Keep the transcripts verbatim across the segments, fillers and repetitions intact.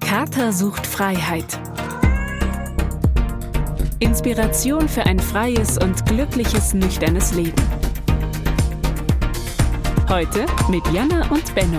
Kater sucht Freiheit. Inspiration für ein freies und glückliches, nüchternes Leben. Heute mit Jana und Benno.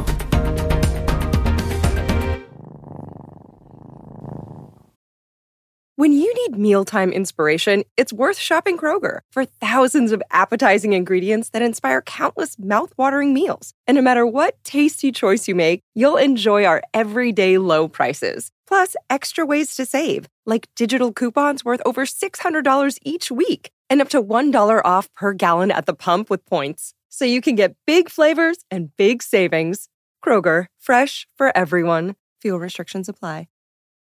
When you need mealtime inspiration, it's worth shopping Kroger for thousands of appetizing ingredients that inspire countless mouth-watering meals. And no matter what tasty choice you make, you'll enjoy our everyday low prices. Plus, extra ways to save, like digital coupons worth over six hundred dollars each week and up to one dollar off per gallon at the pump with points. So you can get big flavors and big savings. Kroger, fresh for everyone. Fuel restrictions apply.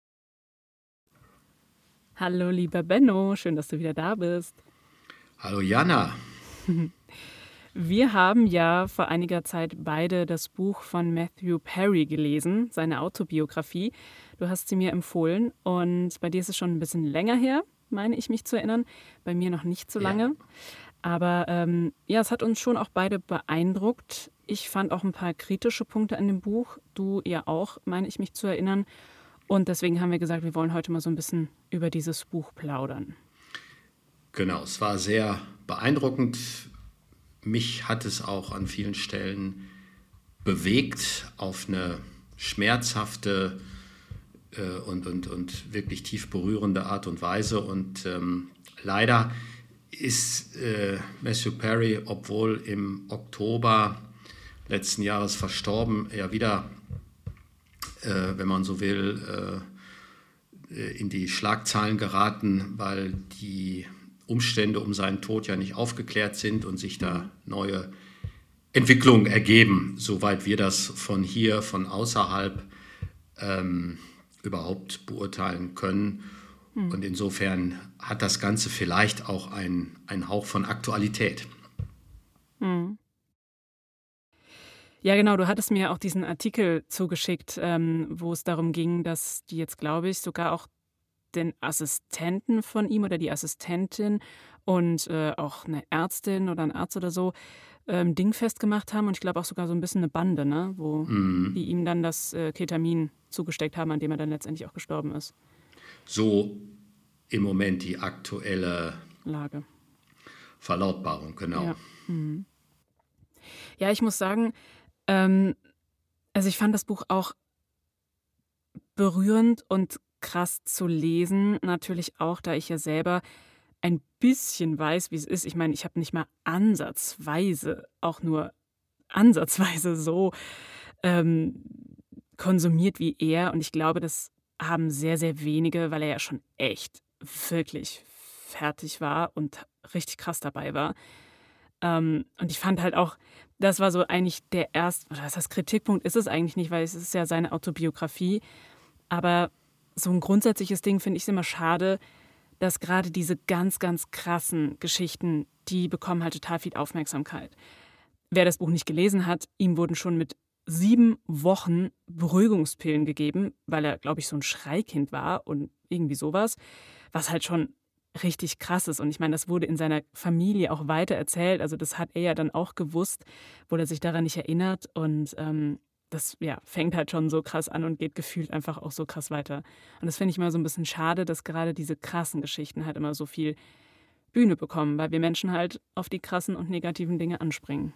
Hallo lieber Benno, schön, dass du wieder da bist. Hallo Jana. Wir haben ja vor einiger Zeit beide das Buch von Matthew Perry gelesen, seine Autobiografie. Du hast sie mir empfohlen und bei dir ist es schon ein bisschen länger her, meine ich mich zu erinnern. Bei mir noch nicht so lange. Ja. Aber ähm, ja, es hat uns schon auch beide beeindruckt. Ich fand auch ein paar kritische Punkte an dem Buch. Du ja auch, meine ich mich zu erinnern. Und deswegen haben wir gesagt, wir wollen heute mal so ein bisschen über dieses Buch plaudern. Genau, es war sehr beeindruckend. Mich hat es auch an vielen Stellen bewegt auf eine schmerzhafte äh, und, und, und wirklich tief berührende Art und Weise. Und ähm, leider ist äh, Matthew Perry, obwohl im Oktober letzten Jahres verstorben, ja wieder, äh, wenn man so will, äh, in die Schlagzeilen geraten, weil die Umstände um seinen Tod ja nicht aufgeklärt sind und sich da neue Entwicklungen ergeben, soweit wir das von hier, von außerhalb ähm, überhaupt beurteilen können. Mhm. Und insofern hat das Ganze vielleicht auch einen, einen Hauch von Aktualität. Mhm. Ja, genau, du hattest mir auch diesen Artikel zugeschickt, ähm, wo es darum ging, dass die jetzt, glaube ich, sogar auch den Assistenten von ihm oder die Assistentin und äh, auch eine Ärztin oder ein Arzt oder so ähm, dingfest gemacht haben und ich glaube auch sogar so ein bisschen eine Bande, ne, wo mhm. die ihm dann das äh, Ketamin zugesteckt haben, an dem er dann letztendlich auch gestorben ist. So im Moment die aktuelle Lage. Verlautbarung, genau. Ja, mhm. ja ich muss sagen, ähm, also ich fand das Buch auch berührend und krass zu lesen, natürlich auch, da ich ja selber ein bisschen weiß, wie es ist. Ich meine, ich habe nicht mal ansatzweise, auch nur ansatzweise so ähm, konsumiert wie er. Und ich glaube, das haben sehr, sehr wenige, weil er ja schon echt wirklich fertig war und richtig krass dabei war. Ähm, und ich fand halt auch, das war so eigentlich der erste, oder was heißt Kritikpunkt ist es eigentlich nicht, weil es ist ja seine Autobiografie. Aber so ein grundsätzliches Ding finde ich es immer schade, dass gerade diese ganz, ganz krassen Geschichten, die bekommen halt total viel Aufmerksamkeit. Wer das Buch nicht gelesen hat, ihm wurden schon mit sieben Wochen Beruhigungspillen gegeben, weil er, glaube ich, so ein Schreikind war und irgendwie sowas, was halt schon richtig krass ist. Und ich meine, das wurde in seiner Familie auch weiter erzählt. Also das hat er ja dann auch gewusst, wo er sich daran nicht erinnert. Und ähm, das ja, fängt halt schon so krass an und geht gefühlt einfach auch so krass weiter. Und das finde ich immer so ein bisschen schade, dass gerade diese krassen Geschichten halt immer so viel Bühne bekommen, weil wir Menschen halt auf die krassen und negativen Dinge anspringen.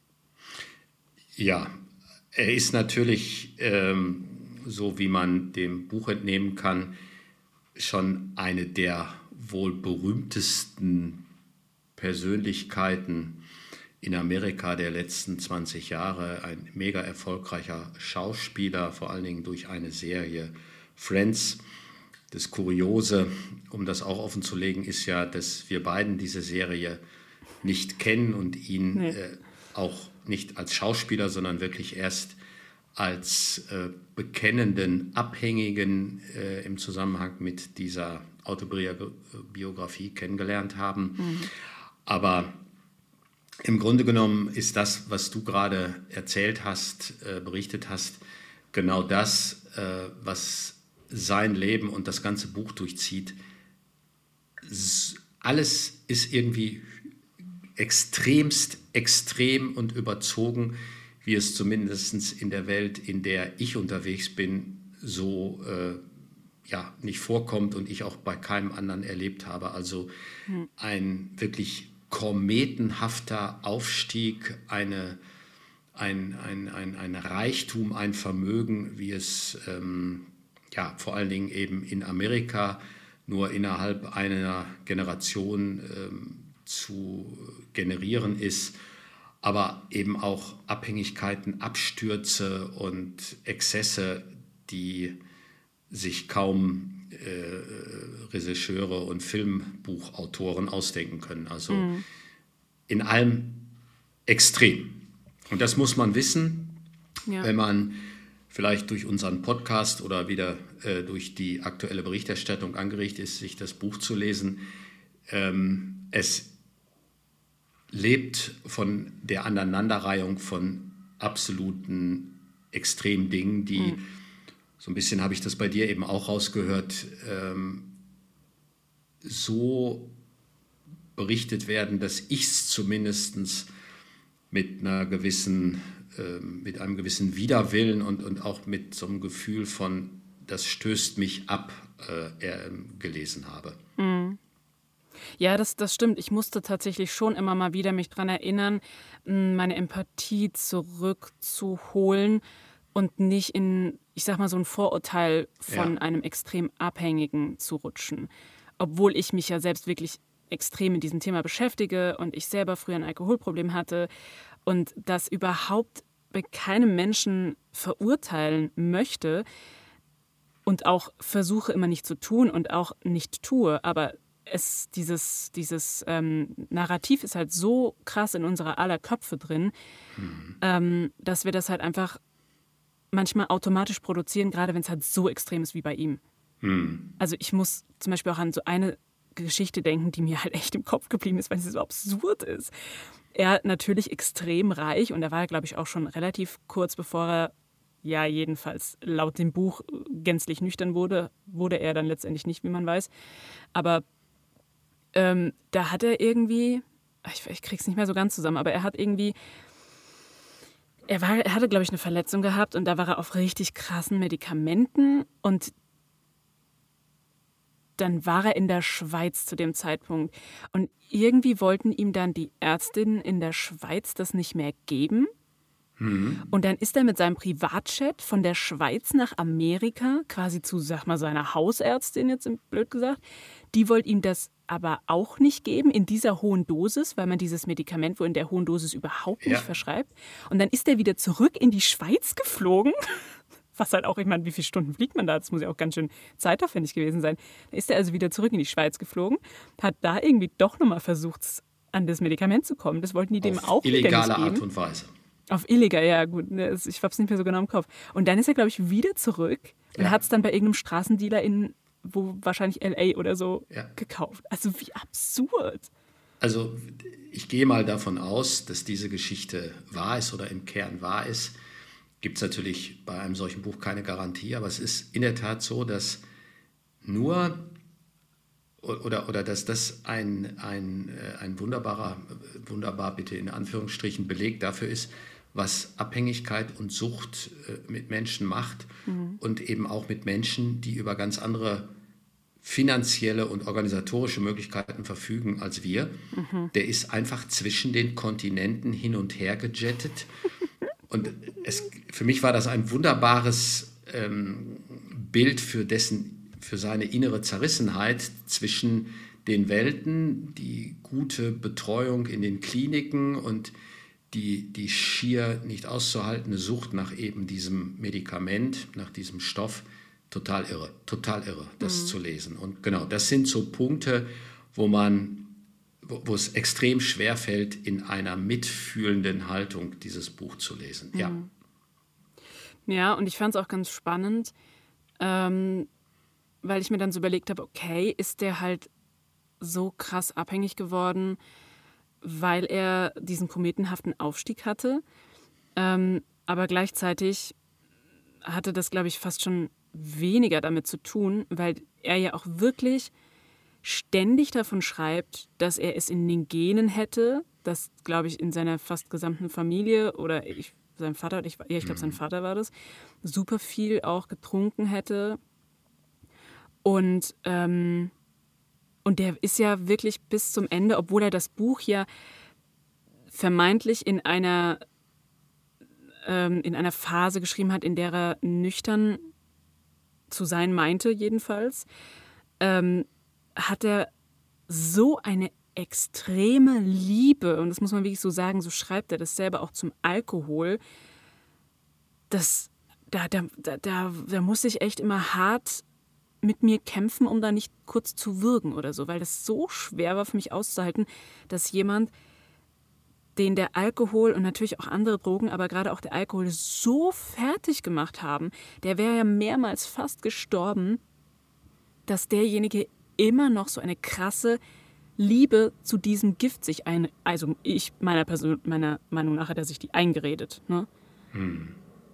Ja, er ist natürlich, ähm, so wie man dem Buch entnehmen kann, schon eine der wohl berühmtesten Persönlichkeiten in Amerika der letzten zwanzig Jahre, ein mega erfolgreicher Schauspieler, vor allen Dingen durch eine Serie Friends. Das Kuriose, um das auch offenzulegen, ist ja, dass wir beiden diese Serie nicht kennen und ihn nee. äh, auch nicht als Schauspieler, sondern wirklich erst als äh, bekennenden Abhängigen äh, im Zusammenhang mit dieser Autobiografie kennengelernt haben. Mhm. Aber im Grunde genommen ist das, was du gerade erzählt hast, äh, berichtet hast, genau das, äh, was sein Leben und das ganze Buch durchzieht. Alles ist irgendwie extremst extrem und überzogen, wie es zumindest in der Welt, in der ich unterwegs bin, so äh, ja, nicht vorkommt und ich auch bei keinem anderen erlebt habe. Also hm. ein wirklich kometenhafter Aufstieg, eine, ein, ein, ein, ein Reichtum, ein Vermögen, wie es ähm, ja, vor allen Dingen eben in Amerika nur innerhalb einer Generation ähm, zu generieren ist, aber eben auch Abhängigkeiten, Abstürze und Exzesse, die sich kaum äh, Regisseure und Filmbuchautoren ausdenken können. Also mhm. in allem extrem. Und das muss man wissen, ja. wenn man vielleicht durch unseren Podcast oder wieder äh, durch die aktuelle Berichterstattung angeregt ist, sich das Buch zu lesen. Ähm, es lebt von der Aneinanderreihung von absoluten Extremdingen, die, mhm. so ein bisschen habe ich das bei dir eben auch rausgehört, ähm, so berichtet werden, dass ich es zumindest mit einer gewissen mit einem gewissen Widerwillen und, und auch mit so einem Gefühl von, das stößt mich ab, äh, gelesen habe. Mhm. Ja, das, das stimmt. Ich musste tatsächlich schon immer mal wieder mich daran erinnern, meine Empathie zurückzuholen und nicht in, ich sag mal, so ein Vorurteil von ja. einem extrem Abhängigen zu rutschen. Obwohl ich mich ja selbst wirklich extrem mit diesem Thema beschäftige und ich selber früher ein Alkoholproblem hatte und das überhaupt bei keinem Menschen verurteilen möchte und auch versuche immer nicht zu tun und auch nicht tue, aber es, dieses, dieses ähm, Narrativ ist halt so krass in unserer aller Köpfe drin, mhm. ähm, dass wir das halt einfach manchmal automatisch produzieren, gerade wenn es halt so extrem ist wie bei ihm. Mhm. Also ich muss zum Beispiel auch an so eine Geschichte denken, die mir halt echt im Kopf geblieben ist, weil sie so absurd ist. Er natürlich extrem reich und er war, glaube ich, auch schon relativ kurz bevor er, ja jedenfalls laut dem Buch gänzlich nüchtern wurde, wurde er dann letztendlich nicht, wie man weiß. Aber ähm, da hat er irgendwie, ich, ich krieg's nicht mehr so ganz zusammen, aber er hat irgendwie, er, war, er hatte, glaube ich, eine Verletzung gehabt und da war er auf richtig krassen Medikamenten und dann war er in der Schweiz zu dem Zeitpunkt. Und irgendwie wollten ihm dann die Ärztinnen in der Schweiz das nicht mehr geben. Mhm. Und dann ist er mit seinem Privatjet von der Schweiz nach Amerika, quasi zu, sag mal, seiner Hausärztin, jetzt blöd gesagt. Die wollte ihm das aber auch nicht geben in dieser hohen Dosis, weil man dieses Medikament wohl in der hohen Dosis überhaupt nicht ja. verschreibt. Und dann ist er wieder zurück in die Schweiz geflogen. Was halt auch, ich meine, wie viele Stunden fliegt man da? Das muss ja auch ganz schön zeitaufwendig gewesen sein. Da ist er also wieder zurück in die Schweiz geflogen, hat da irgendwie doch nochmal versucht, an das Medikament zu kommen. Das wollten die dem auch nicht geben. Auf illegale Art und Weise. Auf illegal, ja gut. Ich habe es nicht mehr so genau im Kopf. Und dann ist er, glaube ich, wieder zurück und ja. hat es dann bei irgendeinem Straßendealer in, wo wahrscheinlich L A oder so, ja. gekauft. Also wie absurd. Also ich gehe mal davon aus, dass diese Geschichte wahr ist oder im Kern wahr ist. Gibt es natürlich bei einem solchen Buch keine Garantie, aber es ist in der Tat so, dass nur oder, oder dass das ein, ein, ein wunderbarer, wunderbar bitte in Anführungsstrichen Beleg dafür ist, was Abhängigkeit und Sucht mit Menschen macht mhm. und eben auch mit Menschen, die über ganz andere finanzielle und organisatorische Möglichkeiten verfügen als wir. Mhm. Der ist einfach zwischen den Kontinenten hin und her gejettet. Und es, für mich war das ein wunderbares ähm, Bild für, dessen, für seine innere Zerrissenheit zwischen den Welten, die gute Betreuung in den Kliniken und die, die schier nicht auszuhaltende Sucht nach eben diesem Medikament, nach diesem Stoff. Total irre, total irre, das mhm. zu lesen. Und genau, das sind so Punkte, wo man wo es extrem schwer fällt, in einer mitfühlenden Haltung dieses Buch zu lesen. Ja, ja und ich fand es auch ganz spannend, ähm, weil ich mir dann so überlegt habe, okay, ist der halt so krass abhängig geworden, weil er diesen kometenhaften Aufstieg hatte. Ähm, aber gleichzeitig hatte das, glaube ich, fast schon weniger damit zu tun, weil er ja auch wirklich ständig davon schreibt, dass er es in den Genen hätte, das glaube ich in seiner fast gesamten Familie oder ich sein Vater, ich, ja, ich glaube, sein Mhm. Vater war das, super viel auch getrunken hätte. Und, ähm, und der ist ja wirklich bis zum Ende, obwohl er das Buch ja vermeintlich in einer, ähm, in einer Phase geschrieben hat, in der er nüchtern zu sein meinte, jedenfalls, ähm, hat er so eine extreme Liebe, und das muss man wirklich so sagen, so schreibt er das selber auch zum Alkohol, dass da, da, da, da, da muss ich echt immer hart mit mir kämpfen, um da nicht kurz zu würgen oder so, weil das so schwer war für mich auszuhalten, dass jemand, den der Alkohol und natürlich auch andere Drogen, aber gerade auch der Alkohol so fertig gemacht haben, der wäre ja mehrmals fast gestorben, dass derjenige immer noch so eine krasse Liebe zu diesem Gift sich ein... Also ich, meiner, Person, meiner Meinung nach hat er sich die eingeredet. Ne? Hm.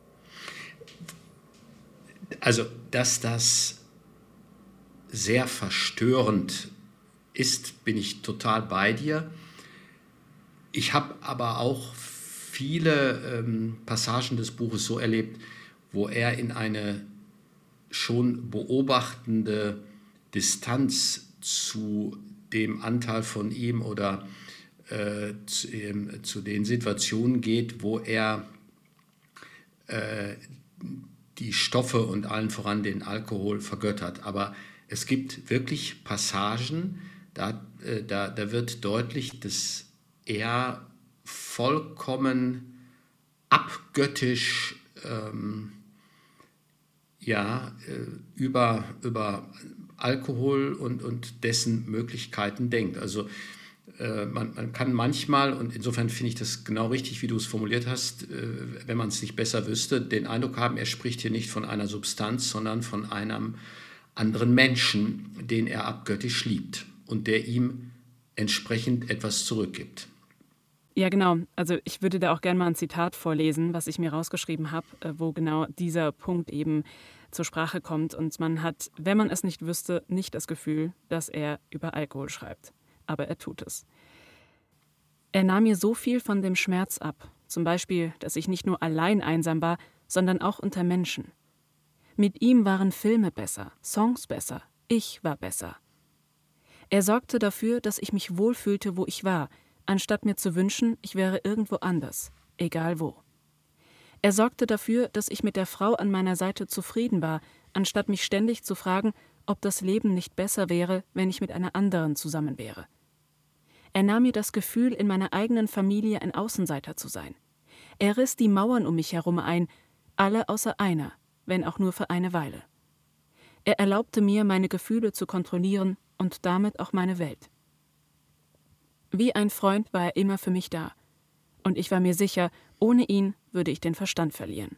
Also, dass das sehr verstörend ist, bin ich total bei dir. Ich habe aber auch viele ähm, Passagen des Buches so erlebt, wo er in eine schon beobachtende Distanz zu dem Anteil von ihm oder äh, zu, ähm, zu den Situationen geht, wo er äh, die Stoffe und allen voran den Alkohol vergöttert. Aber es gibt wirklich Passagen, da, äh, da, da wird deutlich, dass er vollkommen abgöttisch ähm, ja, äh, über, über Alkohol und, und dessen Möglichkeiten denkt. Also äh, man, man kann manchmal, und insofern finde ich das genau richtig, wie du es formuliert hast, äh, wenn man es nicht besser wüsste, den Eindruck haben, er spricht hier nicht von einer Substanz, sondern von einem anderen Menschen, den er abgöttisch liebt und der ihm entsprechend etwas zurückgibt. Ja, genau. Also ich würde da auch gerne mal ein Zitat vorlesen, was ich mir rausgeschrieben habe, wo genau dieser Punkt eben zur Sprache kommt. Und man hat, wenn man es nicht wüsste, nicht das Gefühl, dass er über Alkohol schreibt. Aber er tut es. Er nahm mir so viel von dem Schmerz ab. Zum Beispiel, dass ich nicht nur allein einsam war, sondern auch unter Menschen. Mit ihm waren Filme besser, Songs besser, ich war besser. Er sorgte dafür, dass ich mich wohlfühlte, wo ich war, anstatt mir zu wünschen, ich wäre irgendwo anders, egal wo. Er sorgte dafür, dass ich mit der Frau an meiner Seite zufrieden war, anstatt mich ständig zu fragen, ob das Leben nicht besser wäre, wenn ich mit einer anderen zusammen wäre. Er nahm mir das Gefühl, in meiner eigenen Familie ein Außenseiter zu sein. Er riss die Mauern um mich herum ein, alle außer einer, wenn auch nur für eine Weile. Er erlaubte mir, meine Gefühle zu kontrollieren und damit auch meine Welt. Wie ein Freund war er immer für mich da. Und ich war mir sicher, ohne ihn würde ich den Verstand verlieren.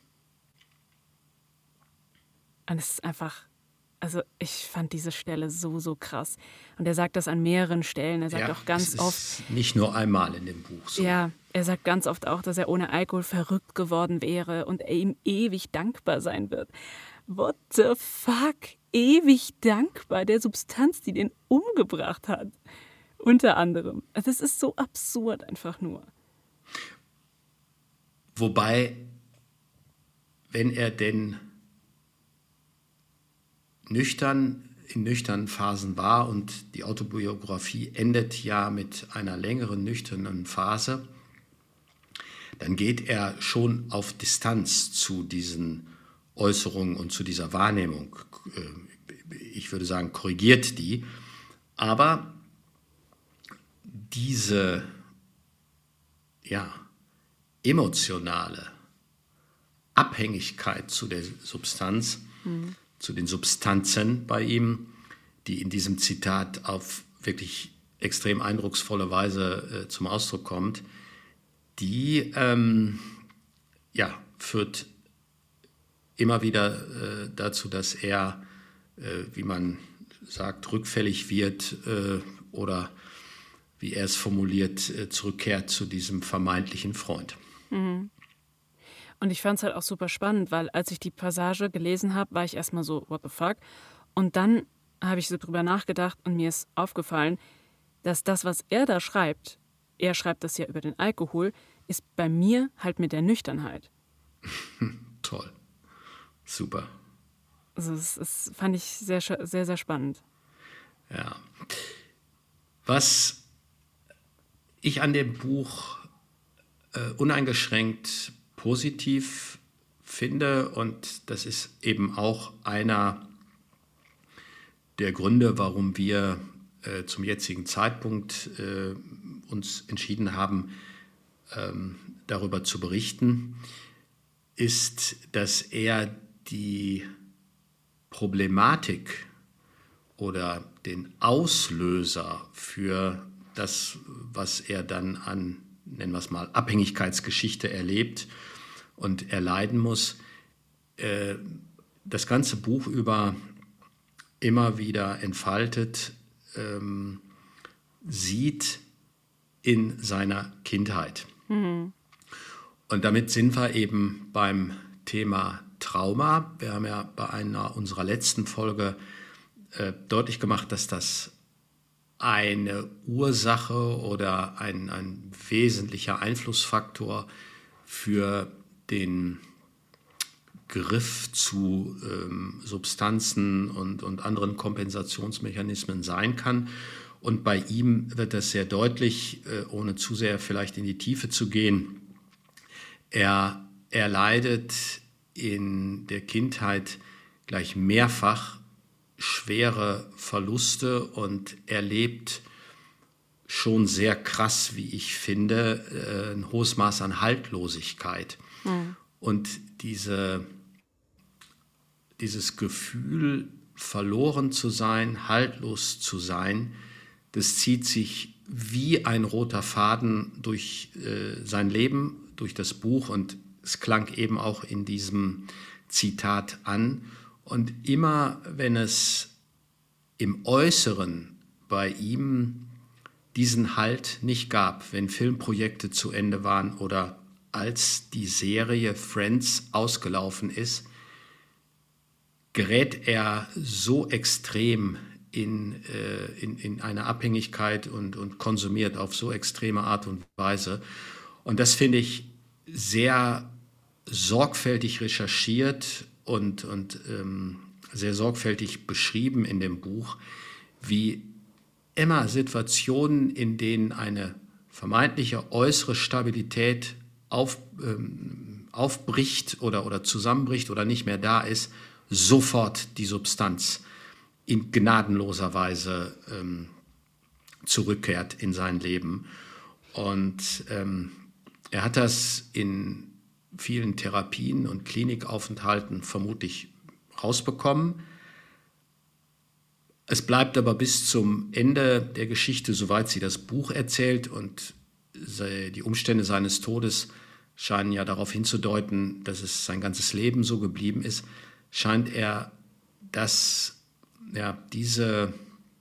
Und es ist einfach, also ich fand diese Stelle so, so krass. Und er sagt das an mehreren Stellen. Er sagt Ja, auch ganz es ist oft... nicht nur einmal in dem Buch so. Ja, er sagt ganz oft auch, dass er ohne Alkohol verrückt geworden wäre und er ihm ewig dankbar sein wird. What the fuck? Ewig dankbar der Substanz, die den umgebracht hat. Unter anderem. Das ist so absurd einfach nur. Wobei, wenn er denn nüchtern, in nüchternen Phasen war, und die Autobiografie endet ja mit einer längeren nüchternen Phase, dann geht er schon auf Distanz zu diesen Äußerungen und zu dieser Wahrnehmung. Ich würde sagen, korrigiert die. Aber diese ja, emotionale Abhängigkeit zu der Substanz, mhm. zu den Substanzen bei ihm, die in diesem Zitat auf wirklich extrem eindrucksvolle Weise äh, zum Ausdruck kommt, die ähm, ja, führt immer wieder äh, dazu, dass er, äh, wie man sagt, rückfällig wird äh, oder wie er es formuliert, zurückkehrt zu diesem vermeintlichen Freund. Mhm. Und ich fand es halt auch super spannend, weil als ich die Passage gelesen habe, war ich erstmal so, what the fuck? Und dann habe ich so drüber nachgedacht und mir ist aufgefallen, dass das, was er da schreibt, er schreibt das ja über den Alkohol, ist bei mir halt mit der Nüchternheit. Toll. Super. Also das, das fand ich sehr, sehr, sehr spannend. Ja. Was ich an dem Buch äh, uneingeschränkt positiv finde, und das ist eben auch einer der Gründe, warum wir äh, zum jetzigen Zeitpunkt äh, uns entschieden haben, ähm, darüber zu berichten, ist, dass er die Problematik oder den Auslöser für das, was er dann an, nennen wir es mal, Abhängigkeitsgeschichte erlebt und erleiden muss, äh, das ganze Buch über immer wieder entfaltet, ähm, sieht in seiner Kindheit. Mhm. Und damit sind wir eben beim Thema Trauma. Wir haben ja bei einer unserer letzten Folge äh, deutlich gemacht, dass das eine Ursache oder ein, ein wesentlicher Einflussfaktor für den Griff zu ähm, Substanzen und, und anderen Kompensationsmechanismen sein kann. Und bei ihm wird das sehr deutlich, äh, ohne zu sehr vielleicht in die Tiefe zu gehen. Er, er leidet in der Kindheit gleich mehrfach schwere Verluste und erlebt schon sehr krass, wie ich finde, ein hohes Maß an Haltlosigkeit. Mhm. Und diese, dieses Gefühl, verloren zu sein, haltlos zu sein, das zieht sich wie ein roter Faden durch äh, sein Leben, durch das Buch, und es klang eben auch in diesem Zitat an. Und immer wenn es im Äußeren bei ihm diesen Halt nicht gab, wenn Filmprojekte zu Ende waren oder als die Serie Friends ausgelaufen ist, gerät er so extrem in, äh, in, in eine Abhängigkeit und, und konsumiert auf so extreme Art und Weise. Und das finde ich sehr sorgfältig recherchiert und, und ähm, sehr sorgfältig beschrieben in dem Buch, wie immer Situationen, in denen eine vermeintliche äußere Stabilität auf, ähm, aufbricht oder, oder zusammenbricht oder nicht mehr da ist, sofort die Substanz in gnadenloser Weise ähm, zurückkehrt in sein Leben. Und ähm, er hat das in vielen Therapien und Klinikaufenthalten vermutlich rausbekommen. Es bleibt aber bis zum Ende der Geschichte, soweit sie das Buch erzählt, und die Umstände seines Todes scheinen ja darauf hinzudeuten, dass es sein ganzes Leben so geblieben ist, scheint er, dass ja, diese,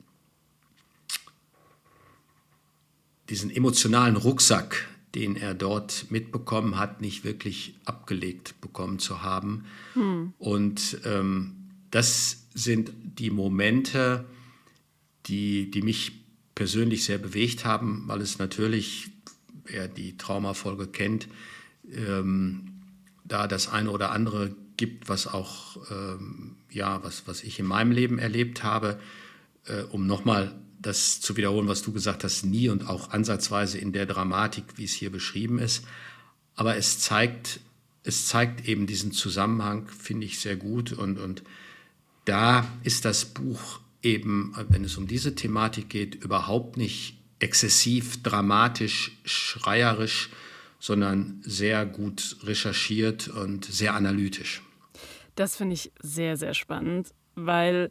diesen emotionalen Rucksack, den er dort mitbekommen hat, nicht wirklich abgelegt bekommen zu haben. Hm. Und ähm, das sind die Momente, die, die mich persönlich sehr bewegt haben, weil es natürlich, wer die Traumafolge kennt, ähm, da das eine oder andere gibt, was auch, ähm, ja, was, was ich in meinem Leben erlebt habe, äh, um nochmal das zu wiederholen, was du gesagt hast, nie und auch ansatzweise in der Dramatik, wie es hier beschrieben ist. Aber es zeigt, es zeigt eben diesen Zusammenhang, finde ich, sehr gut. Und, und da ist das Buch eben, wenn es um diese Thematik geht, überhaupt nicht exzessiv, dramatisch, schreierisch, sondern sehr gut recherchiert und sehr analytisch. Das finde ich sehr, sehr spannend, weil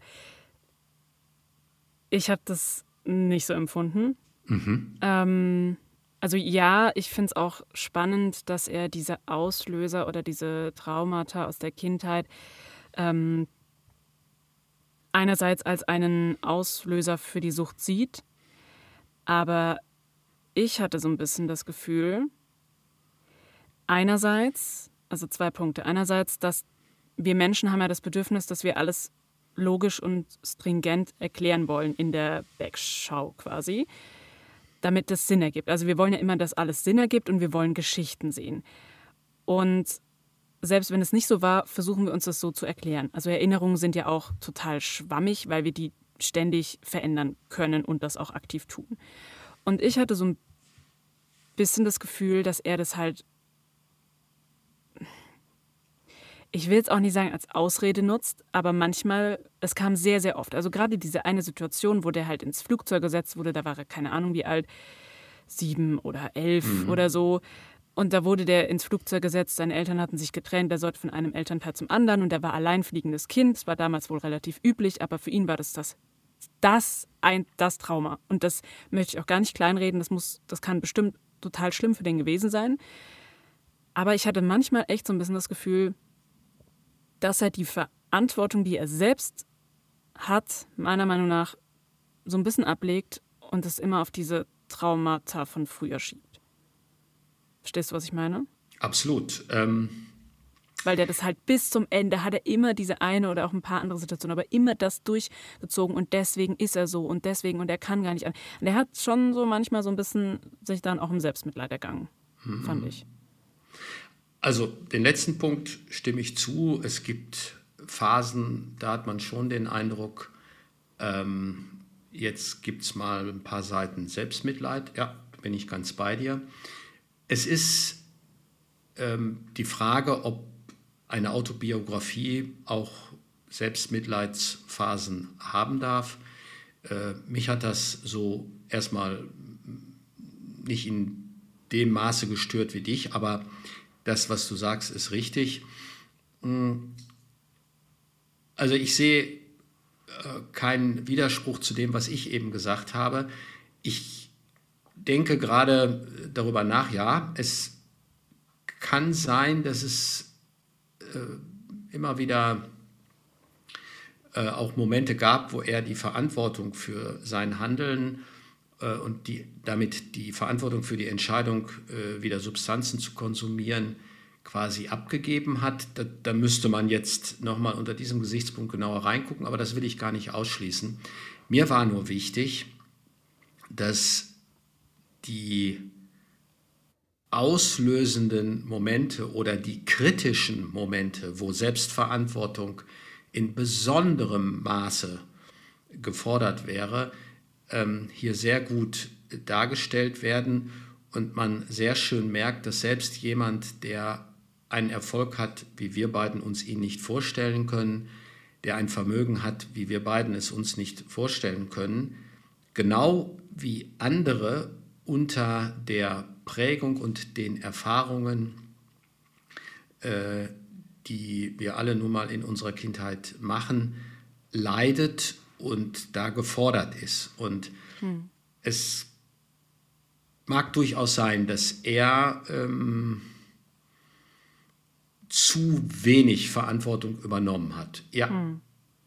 ich habe das nicht so empfunden. Mhm. Ähm, also ja, ich finde es auch spannend, dass er diese Auslöser oder diese Traumata aus der Kindheit ähm, einerseits als einen Auslöser für die Sucht sieht, aber ich hatte so ein bisschen das Gefühl, einerseits, also zwei Punkte, einerseits, dass wir Menschen haben ja das Bedürfnis, dass wir alles logisch und stringent erklären wollen in der Backschau quasi. damit das Sinn ergibt. Also wir wollen ja immer, dass alles Sinn ergibt und wir wollen Geschichten sehen. Und selbst wenn es nicht so war, versuchen wir uns das so zu erklären. Also Erinnerungen sind ja auch total schwammig, weil wir die ständig verändern können und das auch aktiv tun. Und ich hatte so ein bisschen das Gefühl, dass er das halt, ich will jetzt auch nicht sagen als Ausrede nutzt, aber manchmal, es kam sehr, sehr oft. Also gerade diese eine Situation, wo der halt ins Flugzeug gesetzt wurde, da war er keine Ahnung wie alt, sieben oder elf mhm. oder so. Und da wurde der ins Flugzeug gesetzt, seine Eltern hatten sich getrennt, der sollte von einem Elternteil zum anderen und der war alleinfliegendes Kind. Das war damals wohl relativ üblich, aber für ihn war das das, das, ein, das Trauma. Und das möchte ich auch gar nicht kleinreden, das, muss, das kann bestimmt total schlimm für den gewesen sein. Aber ich hatte manchmal echt so ein bisschen das Gefühl, dass er die Verantwortung, die er selbst hat, meiner Meinung nach so ein bisschen ablegt und es immer auf diese Traumata von früher schiebt. Verstehst du, was ich meine? Absolut. Ähm Weil der das halt bis zum Ende hat er immer diese eine oder auch ein paar andere Situationen, aber immer das durchgezogen und deswegen ist er so und deswegen und er kann gar nicht an. Und er hat schon so manchmal so ein bisschen sich dann auch im Selbstmitleid ergangen, mhm. fand ich. Also den letzten Punkt stimme ich zu. Es gibt Phasen, da hat man schon den Eindruck, ähm, jetzt gibt es mal ein paar Seiten Selbstmitleid. Ja, bin ich ganz bei dir. Es ist ähm, die Frage, ob eine Autobiografie auch Selbstmitleidsphasen haben darf. Äh, mich hat das so erstmal nicht in dem Maße gestört wie dich, aber das, was du sagst, ist richtig. Also ich sehe äh, keinen Widerspruch zu dem, was ich eben gesagt habe. Ich denke gerade darüber nach, ja, es kann sein, dass es äh, immer wieder äh, auch Momente gab, wo er die Verantwortung für sein Handeln äh, und die, damit die Verantwortung für die Entscheidung, äh, wieder Substanzen zu konsumieren, quasi abgegeben hat. Da, da müsste man jetzt nochmal unter diesem Gesichtspunkt genauer reingucken, aber das will ich gar nicht ausschließen. Mir war nur wichtig, dass die auslösenden Momente oder die kritischen Momente, wo Selbstverantwortung in besonderem Maße gefordert wäre, ähm, hier sehr gut dargestellt werden und man sehr schön merkt, dass selbst jemand, der einen Erfolg hat, wie wir beiden uns ihn nicht vorstellen können, der ein Vermögen hat, wie wir beiden es uns nicht vorstellen können, genau wie andere unter der Prägung und den Erfahrungen, äh, die wir alle nun mal in unserer Kindheit machen, leidet und da gefordert ist. Und hm. es mag durchaus sein, dass er ähm, zu wenig Verantwortung übernommen hat. Ja. Hm.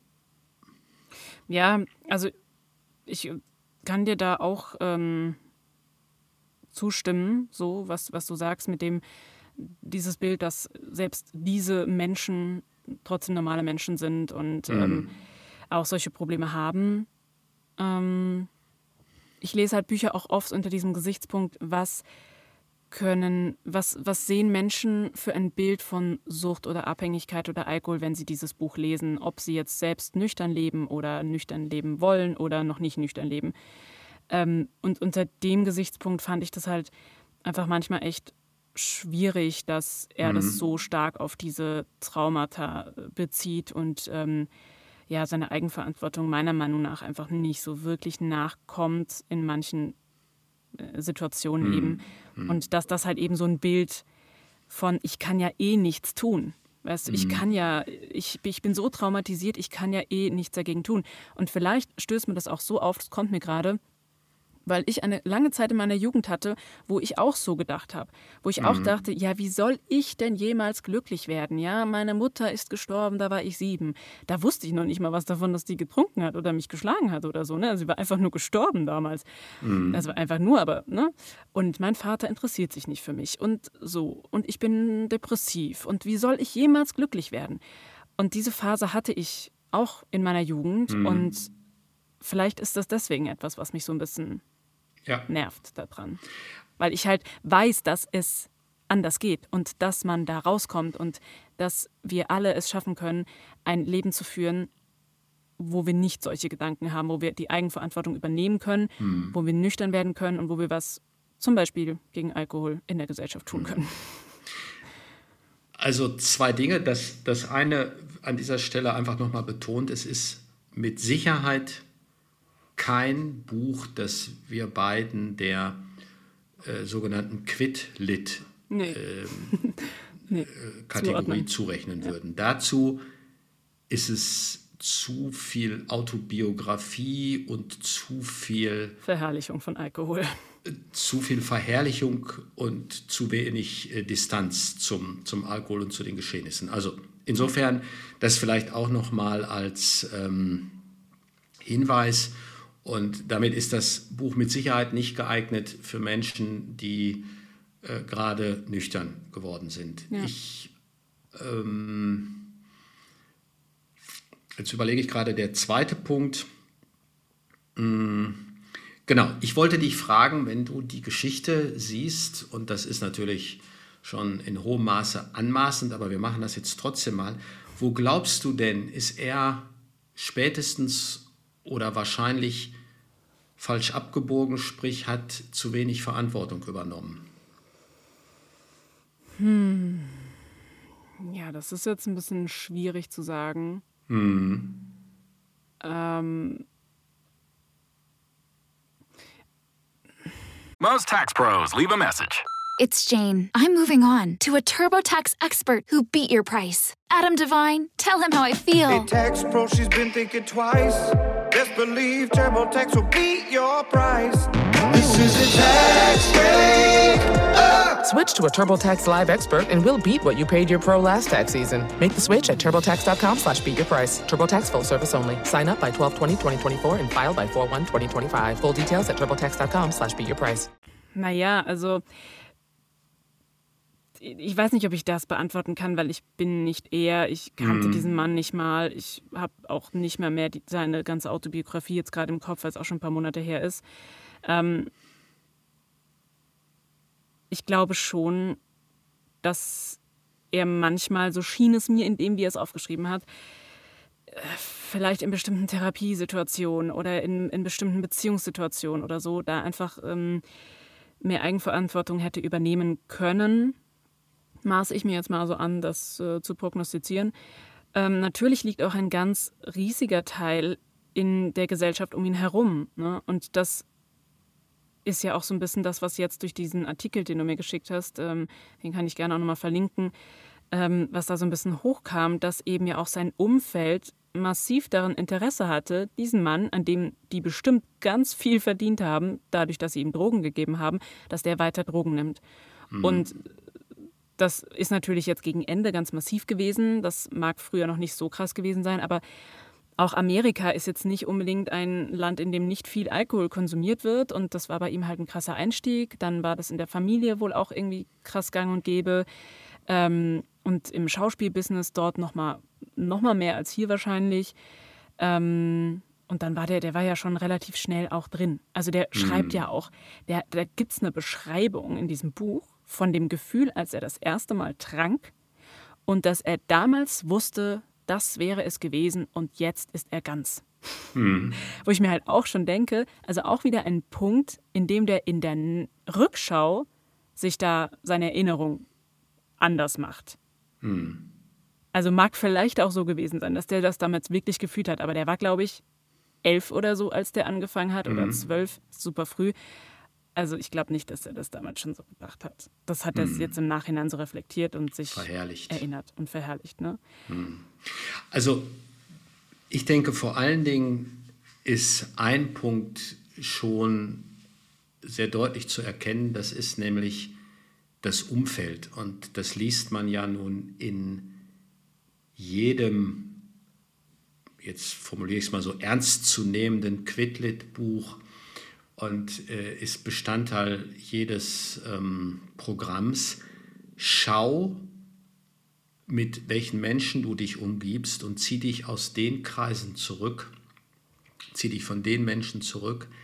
Ja, also ich kann dir da auch ähm, zustimmen, so was, was du sagst mit dem, dieses Bild, dass selbst diese Menschen trotzdem normale Menschen sind und mhm. ähm, auch solche Probleme haben. Ähm, ich lese halt Bücher auch oft unter diesem Gesichtspunkt, was können, was, was sehen Menschen für ein Bild von Sucht oder Abhängigkeit oder Alkohol, wenn sie dieses Buch lesen, ob sie jetzt selbst nüchtern leben oder nüchtern leben wollen oder noch nicht nüchtern leben. Ähm, und unter dem Gesichtspunkt fand ich das halt einfach manchmal echt schwierig, dass er mhm. das so stark auf diese Traumata bezieht und ähm, ja, seine Eigenverantwortung meiner Meinung nach einfach nicht so wirklich nachkommt in manchen äh, Situationen mhm. eben. Mhm. Und dass das halt eben so ein Bild von, ich kann ja eh nichts tun. Weißt du, mhm. ich kann ja, ich, ich bin so traumatisiert, ich kann ja eh nichts dagegen tun. Und vielleicht stößt mir das auch so auf, das kommt mir gerade, weil ich eine lange Zeit in meiner Jugend hatte, wo ich auch so gedacht habe. Wo ich mhm. auch dachte, ja, wie soll ich denn jemals glücklich werden? Ja, meine Mutter ist gestorben, da war ich sieben. Da wusste ich noch nicht mal was davon, dass die getrunken hat oder mich geschlagen hat oder so. Ne? Also sie war einfach nur gestorben damals. Mhm. Also einfach nur, aber, ne? Und mein Vater interessiert sich nicht für mich und so. Und ich bin depressiv. Und wie soll ich jemals glücklich werden? Und diese Phase hatte ich auch in meiner Jugend. Mhm. Und vielleicht ist das deswegen etwas, was mich so ein bisschen ja. nervt daran. Weil ich halt weiß, dass es anders geht und dass man da rauskommt und dass wir alle es schaffen können, ein Leben zu führen, wo wir nicht solche Gedanken haben, wo wir die Eigenverantwortung übernehmen können, Hm. wo wir nüchtern werden können und wo wir was zum Beispiel gegen Alkohol in der Gesellschaft tun können. Also zwei Dinge. Das, das eine an dieser Stelle einfach nochmal betont, es ist mit Sicherheit kein Buch, das wir beiden der äh, sogenannten Quit-Lit Nee. ähm, nee. äh, Kategorie Zuordnen. zurechnen Ja. würden. Dazu ist es zu viel Autobiografie und zu viel Verherrlichung von Alkohol. zu viel Verherrlichung und zu wenig äh, Distanz zum, zum Alkohol und zu den Geschehnissen. Also insofern das vielleicht auch nochmal als ähm, Hinweis. Und damit ist das Buch mit Sicherheit nicht geeignet für Menschen, die äh, gerade nüchtern geworden sind. Ja. Ich, ähm, jetzt überlege ich gerade der zweite Punkt. Hm, Genau, ich wollte dich fragen, wenn du die Geschichte siehst, und das ist natürlich schon in hohem Maße anmaßend, aber wir machen das jetzt trotzdem mal, wo glaubst du denn, ist er spätestens oder wahrscheinlich falsch abgebogen, sprich hat zu wenig Verantwortung übernommen? Hm. Ja, das ist jetzt ein bisschen schwierig zu sagen. Hm. Ähm, Most tax pros leave a message. It's Jane. I'm moving on to a TurboTax expert who beat your price. Adam Devine, tell him how I feel. Hey, tax pro, she's been thinking twice. Best believe TurboTax will beat your price. This is a tax break. Uh. Switch to a TurboTax Live expert and we'll beat what you paid your pro last tax season. Make the switch at TurboTax.com slash beat your price. TurboTax full service only. Sign up by twelve twenty twenty twenty-four and file by four one twenty twenty-five. Full details at TurboTax.com slash beat your price. naja, also ich weiß nicht, ob ich das beantworten kann, weil ich bin nicht er. Ich kannte Mhm. diesen Mann nicht mal. Ich habe auch nicht mehr, mehr die, seine ganze Autobiografie jetzt gerade im Kopf, weil es auch schon ein paar Monate her ist. Ähm, ich glaube schon, dass er manchmal, so schien es mir in dem, wie er es aufgeschrieben hat, äh, vielleicht in bestimmten Therapiesituationen oder in, in bestimmten Beziehungssituationen oder so, da einfach ähm, mehr Eigenverantwortung hätte übernehmen können. Maße ich mir jetzt mal so an, das äh, zu prognostizieren. Ähm, natürlich liegt auch ein ganz riesiger Teil in der Gesellschaft um ihn herum. Ne? Und das ist ja auch so ein bisschen das, was jetzt durch diesen Artikel, den du mir geschickt hast, ähm, den kann ich gerne auch nochmal verlinken, ähm, was da so ein bisschen hochkam, dass eben ja auch sein Umfeld massiv daran Interesse hatte, diesen Mann, an dem die bestimmt ganz viel verdient haben, dadurch, dass sie ihm Drogen gegeben haben, dass der weiter Drogen nimmt. Mhm. Und das ist natürlich jetzt gegen Ende ganz massiv gewesen. Das mag früher noch nicht so krass gewesen sein, aber auch Amerika ist jetzt nicht unbedingt ein Land, in dem nicht viel Alkohol konsumiert wird. Und das war bei ihm halt ein krasser Einstieg. Dann war das in der Familie wohl auch irgendwie krass gang und gäbe. Ähm, und im Schauspielbusiness dort noch mal, noch mal mehr als hier wahrscheinlich. Ähm, und dann war der, der war ja schon relativ schnell auch drin. Also der mhm. schreibt ja auch, der, da gibt es eine Beschreibung in diesem Buch von dem Gefühl, als er das erste Mal trank und dass er damals wusste, das wäre es gewesen und jetzt ist er ganz. Mhm. Wo ich mir halt auch schon denke, also auch wieder ein Punkt, in dem der in der Rückschau sich da seine Erinnerung anders macht. Mhm. Also mag vielleicht auch so gewesen sein, dass der das damals wirklich gefühlt hat, aber der war, glaube ich, elf oder so, als der angefangen hat, mhm. oder zwölf, super früh. Also ich glaube nicht, dass er das damals schon so gedacht hat. Das hat er hm. jetzt im Nachhinein so reflektiert und sich verherrlicht. erinnert und verherrlicht. Ne? Hm. Also ich denke, vor allen Dingen ist ein Punkt schon sehr deutlich zu erkennen. Das ist nämlich das Umfeld. Und das liest man ja nun in jedem, jetzt formuliere ich es mal so, ernstzunehmenden Quidlit-Buch, und äh, ist Bestandteil jedes ähm, Programms. Schau, mit welchen Menschen du dich umgibst und zieh dich aus den Kreisen zurück, zieh dich von den Menschen zurück,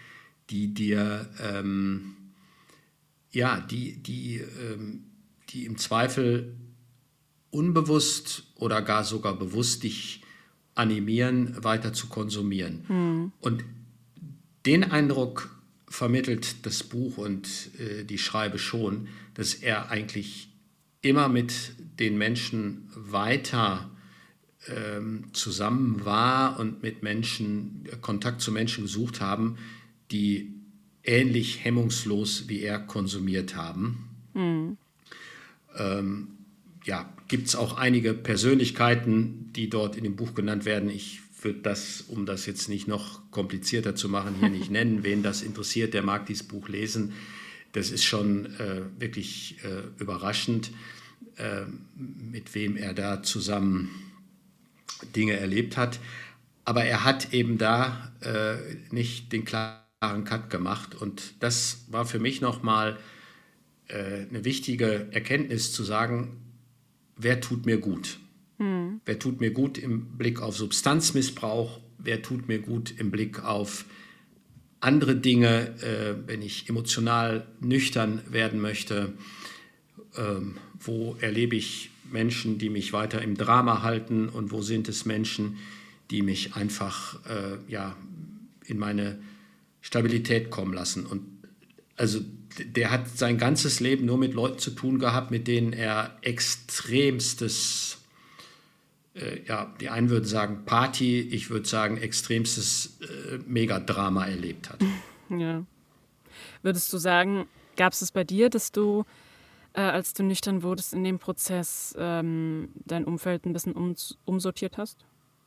die dir, ähm, ja, die, die, ähm, die im Zweifel unbewusst oder gar sogar bewusst dich animieren, weiter zu konsumieren. Mhm. Und den Eindruck vermittelt das Buch und äh, die Schreibe schon, dass er eigentlich immer mit den Menschen weiter ähm, zusammen war und mit Menschen, äh, Kontakt zu Menschen gesucht haben, die ähnlich hemmungslos wie er konsumiert haben. Mhm. Ähm, ja, gibt es auch einige Persönlichkeiten, die dort in dem Buch genannt werden. Ich würde das, um das jetzt nicht noch komplizierter zu machen, hier nicht nennen. Wen das interessiert, der mag dieses Buch lesen. Das ist schon äh, wirklich äh, überraschend, äh, mit wem er da zusammen Dinge erlebt hat. Aber er hat eben da äh, nicht den klaren Cut gemacht. Und das war für mich nochmal äh, eine wichtige Erkenntnis zu sagen, wer tut mir gut? Hm. Wer tut mir gut im Blick auf Substanzmissbrauch? Wer tut mir gut im Blick auf andere Dinge, äh, wenn ich emotional nüchtern werden möchte? Ähm, wo erlebe ich Menschen, die mich weiter im Drama halten? Und wo sind es Menschen, die mich einfach äh, ja, in meine Stabilität kommen lassen? Und also der hat sein ganzes Leben nur mit Leuten zu tun gehabt, mit denen er extremstes, äh, ja, die einen würden sagen Party, ich würde sagen extremstes äh, Megadrama erlebt hat. Ja. Würdest du sagen, gab es es bei dir, dass du, äh, als du nüchtern wurdest in dem Prozess, ähm, dein Umfeld ein bisschen um, umsortiert hast?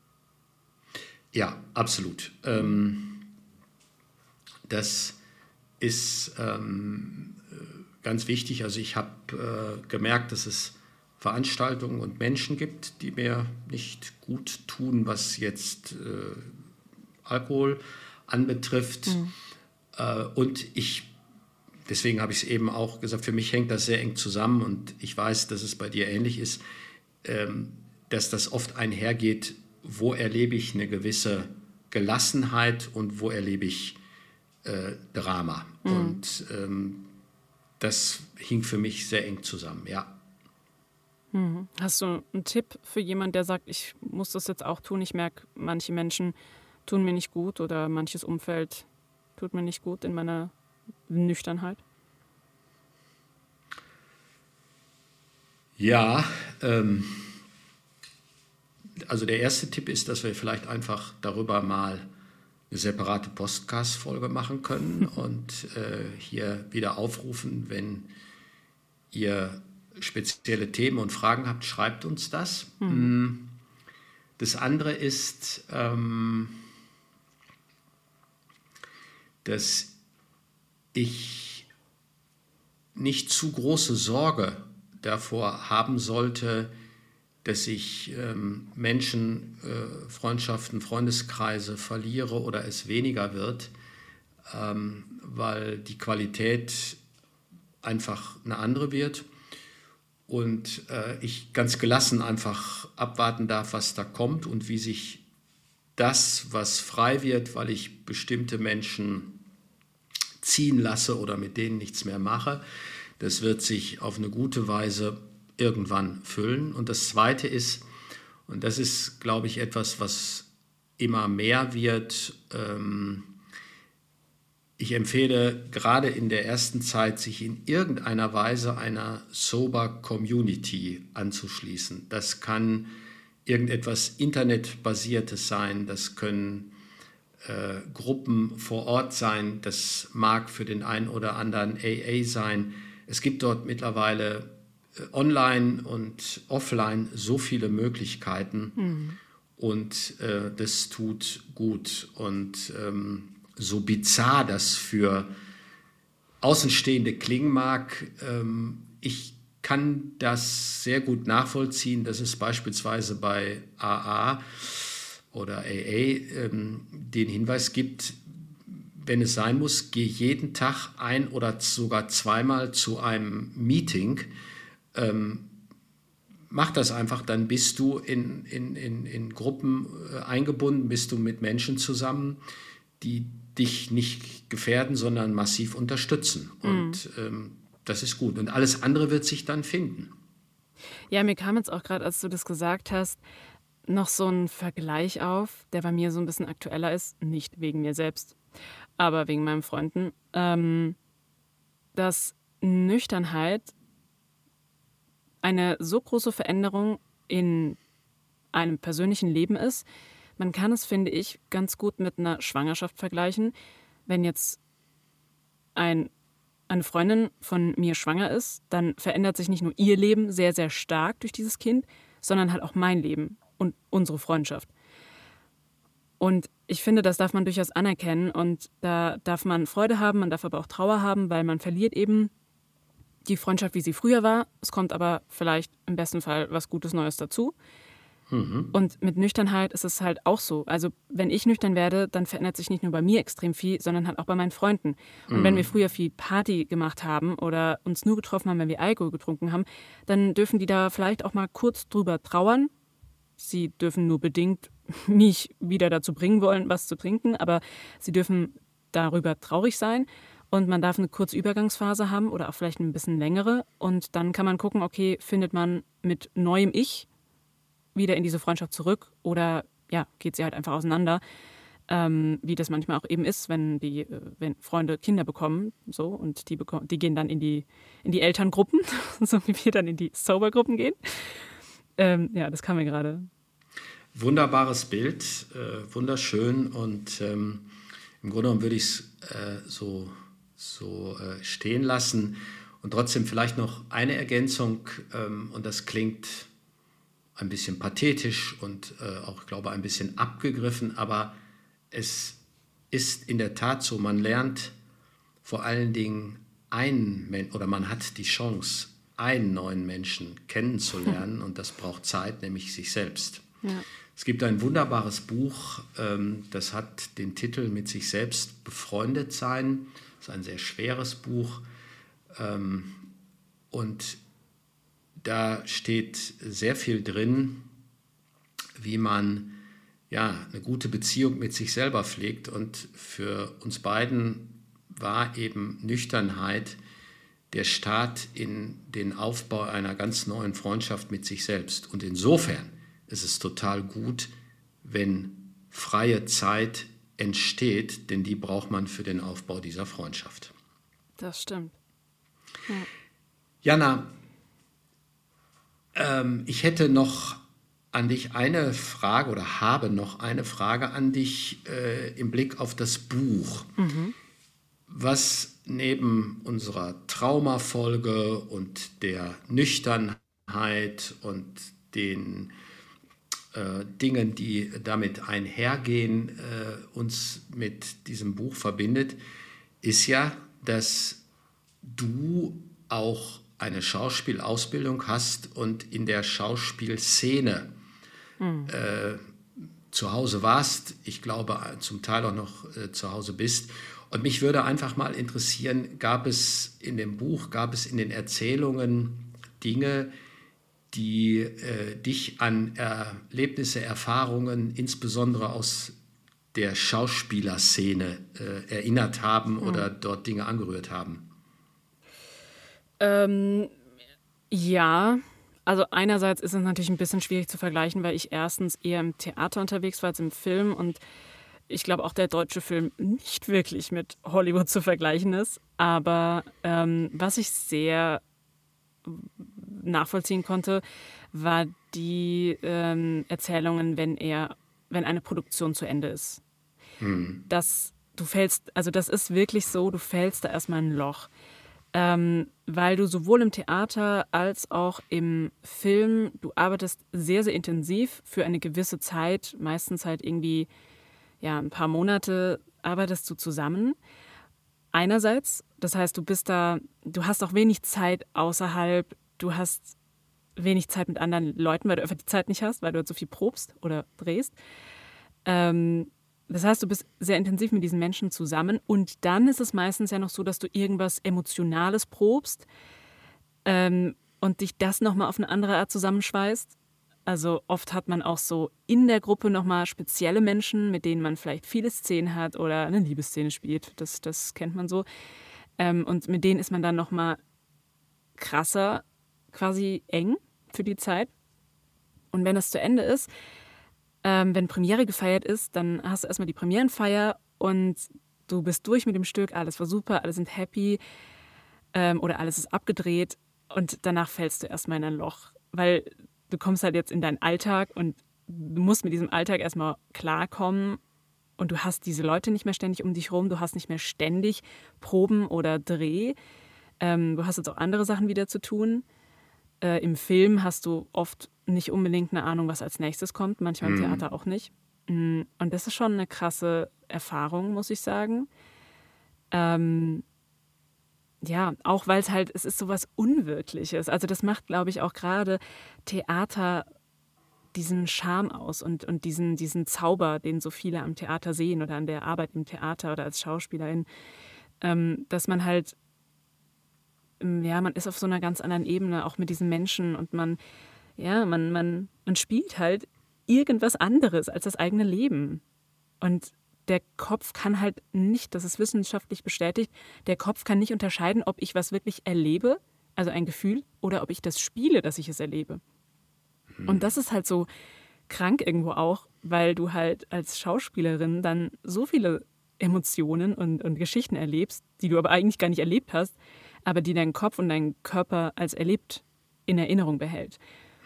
Ja, absolut. Ähm, das ist ähm, ganz wichtig. Also ich habe äh, gemerkt, dass es Veranstaltungen und Menschen gibt, die mir nicht gut tun, was jetzt äh, Alkohol anbetrifft. Mhm. Äh, und ich, deswegen habe ich es eben auch gesagt, für mich hängt das sehr eng zusammen und ich weiß, dass es bei dir ähnlich ist, ähm, dass das oft einhergeht, wo erlebe ich eine gewisse Gelassenheit und wo erlebe ich Äh, Drama. Mhm. Und ähm, das hing für mich sehr eng zusammen, ja. Mhm. Hast du einen Tipp für jemanden, der sagt, ich muss das jetzt auch tun, ich merke, manche Menschen tun mir nicht gut oder manches Umfeld tut mir nicht gut in meiner Nüchternheit? Ja, ähm, also der erste Tipp ist, dass wir vielleicht einfach darüber mal eine separate Podcast-Folge machen können und äh, hier wieder aufrufen, wenn ihr spezielle Themen und Fragen habt, schreibt uns das. Mhm. Das andere ist, ähm, dass ich nicht zu große Sorge davor haben sollte, dass ich ähm, Menschen, äh, Freundschaften, Freundeskreise verliere oder es weniger wird, ähm, weil die Qualität einfach eine andere wird und äh, ich ganz gelassen einfach abwarten darf, was da kommt und wie sich das, was frei wird, weil ich bestimmte Menschen ziehen lasse oder mit denen nichts mehr mache, das wird sich auf eine gute Weise irgendwann füllen. Und das Zweite ist, und das ist, glaube ich, etwas, was immer mehr wird, ähm, ich empfehle gerade in der ersten Zeit, sich in irgendeiner Weise einer Sober-Community anzuschließen. Das kann irgendetwas Internetbasiertes sein, das können äh, Gruppen vor Ort sein, das mag für den einen oder anderen A A sein. Es gibt dort mittlerweile online und offline so viele Möglichkeiten mhm. und äh, das tut gut. Und ähm, so bizarr das für Außenstehende klingen mag, ähm, ich kann das sehr gut nachvollziehen, dass es beispielsweise bei A A oder A A ähm, den Hinweis gibt, wenn es sein muss, geh jeden Tag ein oder sogar zweimal zu einem Meeting. Ähm, mach das einfach, dann bist du in, in, in, in Gruppen äh, eingebunden, bist du mit Menschen zusammen, die dich nicht gefährden, sondern massiv unterstützen. Und mhm. ähm, das ist gut. Und alles andere wird sich dann finden. Ja, mir kam jetzt auch gerade, als du das gesagt hast, noch so ein Vergleich auf, der bei mir so ein bisschen aktueller ist. Nicht wegen mir selbst, aber wegen meinen Freunden. Ähm, dass Nüchternheit eine so große Veränderung in einem persönlichen Leben ist. Man kann es, finde ich, ganz gut mit einer Schwangerschaft vergleichen. Wenn jetzt ein, eine Freundin von mir schwanger ist, dann verändert sich nicht nur ihr Leben sehr, sehr stark durch dieses Kind, sondern halt auch mein Leben und unsere Freundschaft. Und ich finde, das darf man durchaus anerkennen und da darf man Freude haben, man darf aber auch Trauer haben, weil man verliert eben die Freundschaft, wie sie früher war. Es kommt aber vielleicht im besten Fall was Gutes Neues dazu. Mhm. Und mit Nüchternheit ist es halt auch so. Also wenn ich nüchtern werde, dann verändert sich nicht nur bei mir extrem viel, sondern halt auch bei meinen Freunden. Und mhm. wenn wir früher viel Party gemacht haben oder uns nur getroffen haben, wenn wir Alkohol getrunken haben, dann dürfen die da vielleicht auch mal kurz drüber trauern. Sie dürfen nur bedingt mich wieder dazu bringen wollen, was zu trinken, aber sie dürfen darüber traurig sein. Und man darf eine kurze Übergangsphase haben oder auch vielleicht ein bisschen längere. Und dann kann man gucken, okay, findet man mit neuem Ich wieder in diese Freundschaft zurück oder ja, geht sie halt einfach auseinander, ähm, wie das manchmal auch eben ist, wenn die, wenn Freunde Kinder bekommen, so und die bekommen, die gehen dann in die in die Elterngruppen, so wie wir dann in die Sobergruppen gehen. Ähm, ja, das kam mir gerade. Wunderbares Bild, äh, wunderschön und ähm, im Grunde genommen würde ich es äh, so so äh, stehen lassen und trotzdem vielleicht noch eine Ergänzung ähm, und das klingt ein bisschen pathetisch und äh, auch, glaube ich, ein bisschen abgegriffen, aber es ist in der Tat so, man lernt vor allen Dingen einen Menschen, oder man hat die Chance, einen neuen Menschen kennenzulernen und das braucht Zeit, nämlich sich selbst. Ja. Es gibt ein wunderbares Buch, ähm, das hat den Titel Mit sich selbst befreundet sein. Das ist ein sehr schweres Buch ähm, und da steht sehr viel drin, wie man ja, eine gute Beziehung mit sich selber pflegt. Und für uns beiden war eben Nüchternheit der Start in den Aufbau einer ganz neuen Freundschaft mit sich selbst. Und insofern ist es total gut, wenn freie Zeit entsteht, denn die braucht man für den Aufbau dieser Freundschaft. Das stimmt. Ja. Jana, ähm, ich hätte noch an dich eine Frage oder habe noch eine Frage an dich äh, im Blick auf das Buch. Mhm. Was neben unserer Traumafolge und der Nüchternheit und den äh, Dingen, die damit einhergehen, äh, uns mit diesem Buch verbindet, ist ja, dass du auch eine Schauspielausbildung hast und in der Schauspielszene mhm. äh, zu Hause warst, ich glaube zum Teil auch noch äh, zu Hause bist. Und mich würde einfach mal interessieren, gab es in dem Buch, gab es in den Erzählungen Dinge, die äh, dich an Erlebnisse, Erfahrungen, insbesondere aus der Schauspielerszene äh, erinnert haben mhm. oder dort Dinge angerührt haben? Ähm, ja, also einerseits ist es natürlich ein bisschen schwierig zu vergleichen, weil ich erstens eher im Theater unterwegs war als im Film und ich glaube auch der deutsche Film nicht wirklich mit Hollywood zu vergleichen ist. Aber ähm, was ich sehr nachvollziehen konnte, war die ähm, Erzählungen, wenn er, wenn eine Produktion zu Ende ist. Hm. Dass du fällst, also das ist wirklich so, du fällst da erstmal ein Loch. Ähm, weil du sowohl im Theater als auch im Film, du arbeitest sehr, sehr intensiv für eine gewisse Zeit, meistens halt irgendwie ja, ein paar Monate arbeitest du zusammen. Einerseits, das heißt, du bist da, du hast auch wenig Zeit außerhalb, du hast wenig Zeit mit anderen Leuten, weil du einfach die Zeit nicht hast, weil du halt so viel probst oder drehst. Ähm, Das heißt, du bist sehr intensiv mit diesen Menschen zusammen und dann ist es meistens ja noch so, dass du irgendwas Emotionales probst ähm, und dich das nochmal auf eine andere Art zusammenschweißt. Also oft hat man auch so in der Gruppe nochmal spezielle Menschen, mit denen man vielleicht viele Szenen hat oder eine Liebesszene spielt. Das, das kennt man so. Ähm, und mit denen ist man dann nochmal krasser, quasi eng für die Zeit. Und wenn das zu Ende ist, ähm, wenn Premiere gefeiert ist, dann hast du erstmal die Premierenfeier und du bist durch mit dem Stück, alles war super, alle sind happy ähm, oder alles ist abgedreht und danach fällst du erstmal in ein Loch, weil du kommst halt jetzt in deinen Alltag und du musst mit diesem Alltag erstmal klarkommen und du hast diese Leute nicht mehr ständig um dich rum, du hast nicht mehr ständig Proben oder Dreh. Ähm, du hast jetzt auch andere Sachen wieder zu tun. Äh, Im Film hast du oft nicht unbedingt eine Ahnung, was als nächstes kommt, manchmal im Mhm. Theater auch nicht. Mm, Und das ist schon eine krasse Erfahrung, muss ich sagen. Ähm, ja, auch weil es halt, es ist sowas Unwirkliches. Also das macht, glaube ich, auch gerade Theater diesen Charme aus und, und diesen, diesen Zauber, den so viele am Theater sehen oder an der Arbeit im Theater oder als Schauspielerin, ähm, dass man halt, ähm, ja, man ist auf so einer ganz anderen Ebene, auch mit diesen Menschen und man, ja, man, man, man spielt halt irgendwas anderes als das eigene Leben. Und der Kopf kann halt nicht, das ist wissenschaftlich bestätigt, der Kopf kann nicht unterscheiden, ob ich was wirklich erlebe, also ein Gefühl, oder ob ich das spiele, dass ich es erlebe. Und das ist halt so krank irgendwo auch, weil du halt als Schauspielerin dann so viele Emotionen und, und Geschichten erlebst, die du aber eigentlich gar nicht erlebt hast, aber die dein Kopf und dein Körper als erlebt in Erinnerung behält.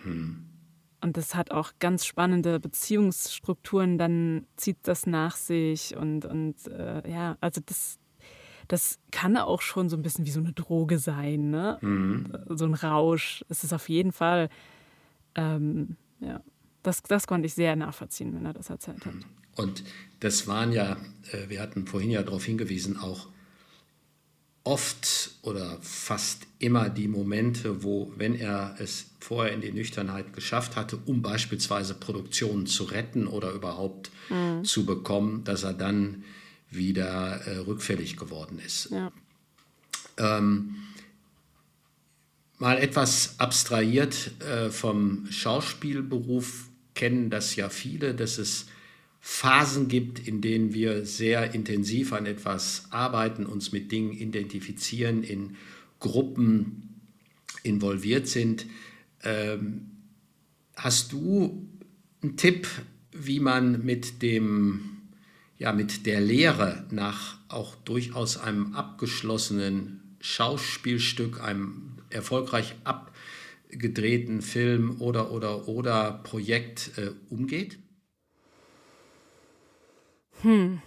Und das hat auch ganz spannende Beziehungsstrukturen, dann zieht das nach sich und, und äh, ja, also das, das kann auch schon so ein bisschen wie so eine Droge sein, ne? So ein Rausch. Es ist auf jeden Fall, ähm, ja, das, das konnte ich sehr nachvollziehen, wenn er das erzählt hat. Und das waren ja, äh, wir hatten vorhin ja darauf hingewiesen, auch oft oder fast immer die Momente, wo, wenn er es vorher in die Nüchternheit geschafft hatte, um beispielsweise Produktionen zu retten oder überhaupt mhm. zu bekommen, dass er dann wieder äh, rückfällig geworden ist. Ja. Ähm, mal etwas abstrahiert äh, vom Schauspielberuf kennen das ja viele, dass es Phasen gibt, in denen wir sehr intensiv an etwas arbeiten, uns mit Dingen identifizieren, in Gruppen involviert sind. Ähm, hast du einen Tipp, wie man mit dem, ja, mit der Lehre nach auch durchaus einem abgeschlossenen Schauspielstück, einem erfolgreich abgedrehten Film oder oder oder Projekt äh, umgeht? Hm.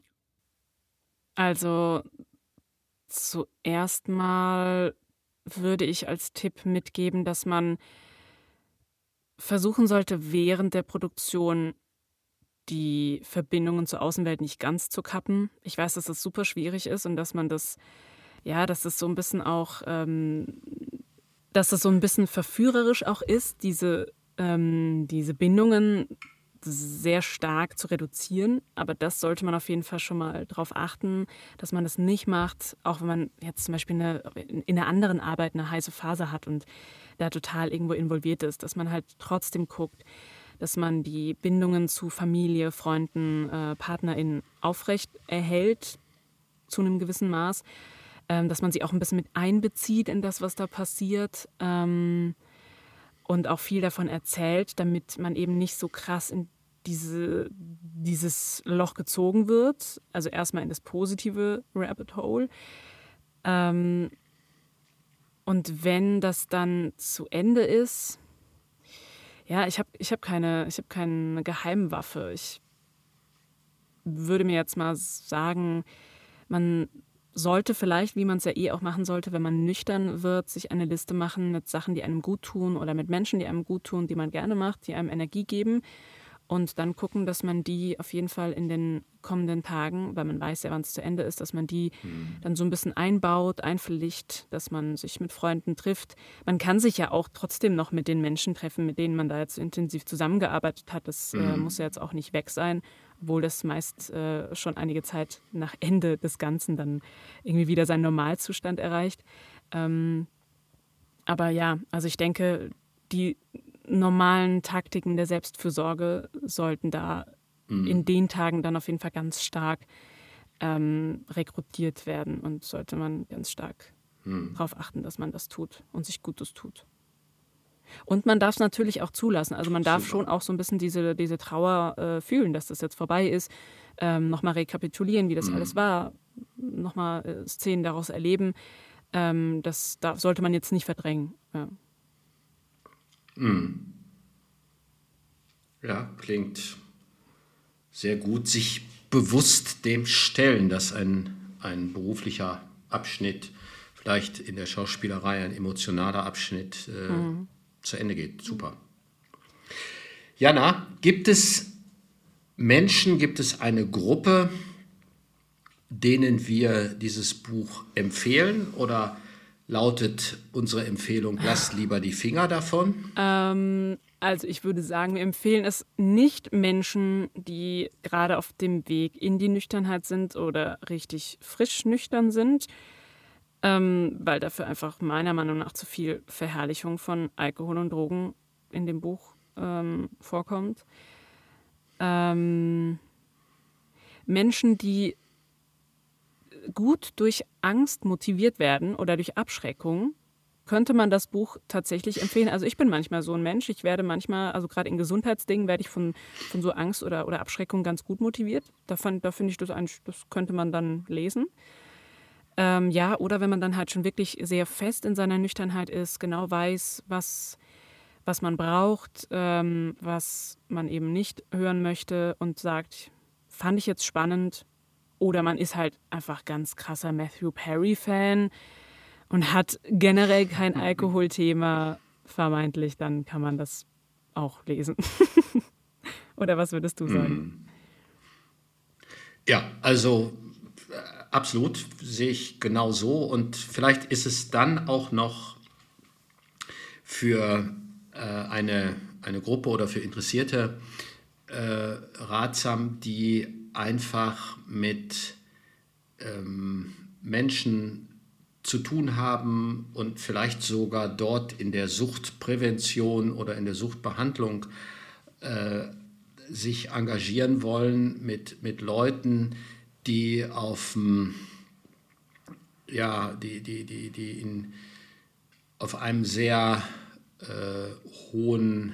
Also zuerst mal würde ich als Tipp mitgeben, dass man versuchen sollte, während der Produktion die Verbindungen zur Außenwelt nicht ganz zu kappen. Ich weiß, dass das super schwierig ist und dass man das, ja, dass das so ein bisschen auch, ähm, dass das so ein bisschen verführerisch auch ist, diese, ähm, diese Bindungen sehr stark zu reduzieren. Aber das sollte man auf jeden Fall schon mal darauf achten, dass man das nicht macht, auch wenn man jetzt zum Beispiel eine, in einer anderen Arbeit eine heiße Phase hat und da total irgendwo involviert ist, dass man halt trotzdem guckt, dass man die Bindungen zu Familie, Freunden, äh, PartnerInnen aufrecht erhält, zu einem gewissen Maß, ähm, dass man sie auch ein bisschen mit einbezieht in das, was da passiert, ähm, und auch viel davon erzählt, damit man eben nicht so krass in diese, dieses Loch gezogen wird. Also erstmal in das positive Rabbit Hole. Ähm, und wenn das dann zu Ende ist, ja, ich habe ich hab keine, ich hab keine Geheimwaffe. Ich würde mir jetzt mal sagen, man sollte vielleicht, wie man es ja eh auch machen sollte, wenn man nüchtern wird, sich eine Liste machen mit Sachen, die einem gut tun oder mit Menschen, die einem gut tun, die man gerne macht, die einem Energie geben und dann gucken, dass man die auf jeden Fall in den kommenden Tagen, weil man weiß ja, wann es zu Ende ist, dass man die mhm. dann so ein bisschen einbaut, einpflicht, dass man sich mit Freunden trifft. Man kann sich ja auch trotzdem noch mit den Menschen treffen, mit denen man da jetzt so intensiv zusammengearbeitet hat. Das mhm. äh, muss ja jetzt auch nicht weg sein, obwohl das meist äh, schon einige Zeit nach Ende des Ganzen dann irgendwie wieder seinen Normalzustand erreicht. Ähm, aber ja, also ich denke, die normalen Taktiken der Selbstfürsorge sollten da mhm. in den Tagen dann auf jeden Fall ganz stark ähm, rekrutiert werden und sollte man ganz stark mhm. darauf achten, dass man das tut und sich Gutes tut. Und man darf es natürlich auch zulassen. Also man darf Super. schon auch so ein bisschen diese, diese Trauer äh, fühlen, dass das jetzt vorbei ist. Ähm, nochmal rekapitulieren, wie das mhm. alles war. Nochmal äh, Szenen daraus erleben. Ähm, das darf, sollte man jetzt nicht verdrängen. Ja. Mhm. Ja, klingt sehr gut. Sich bewusst dem stellen, dass ein, ein beruflicher Abschnitt, vielleicht in der Schauspielerei ein emotionaler Abschnitt, äh, mhm. zu Ende geht. Super. Jana, gibt es Menschen, gibt es eine Gruppe, denen wir dieses Buch empfehlen, oder lautet unsere Empfehlung, lasst lieber die Finger davon? Ähm, also ich würde sagen, wir empfehlen es nicht Menschen, die gerade auf dem Weg in die Nüchternheit sind oder richtig frisch nüchtern sind, ähm, weil dafür einfach meiner Meinung nach zu viel Verherrlichung von Alkohol und Drogen in dem Buch ähm, vorkommt. Ähm, Menschen, die gut durch Angst motiviert werden oder durch Abschreckung, könnte man das Buch tatsächlich empfehlen. Also ich bin manchmal so ein Mensch, ich werde manchmal, also gerade in Gesundheitsdingen, werde ich von, von so Angst oder, oder Abschreckung ganz gut motiviert. Da, fand, da finde ich, das, eigentlich, das könnte man dann lesen. Ähm, ja, oder wenn man dann halt schon wirklich sehr fest in seiner Nüchternheit ist, genau weiß, was, was man braucht, ähm, was man eben nicht hören möchte und sagt, fand ich jetzt spannend. Oder man ist halt einfach ganz krasser Matthew Perry-Fan und hat generell kein Alkoholthema, vermeintlich, dann kann man das auch lesen. Oder was würdest du sagen? Ja, also äh, absolut, sehe ich genau so. Und vielleicht ist es dann auch noch für äh, eine, eine Gruppe oder für Interessierte äh, ratsam, die einfach mit ähm, Menschen zu tun haben und vielleicht sogar dort in der Suchtprävention oder in der Suchtbehandlung äh, sich engagieren wollen mit, mit Leuten, die auf ja, die, die, die, die in, auf einem sehr äh, hohen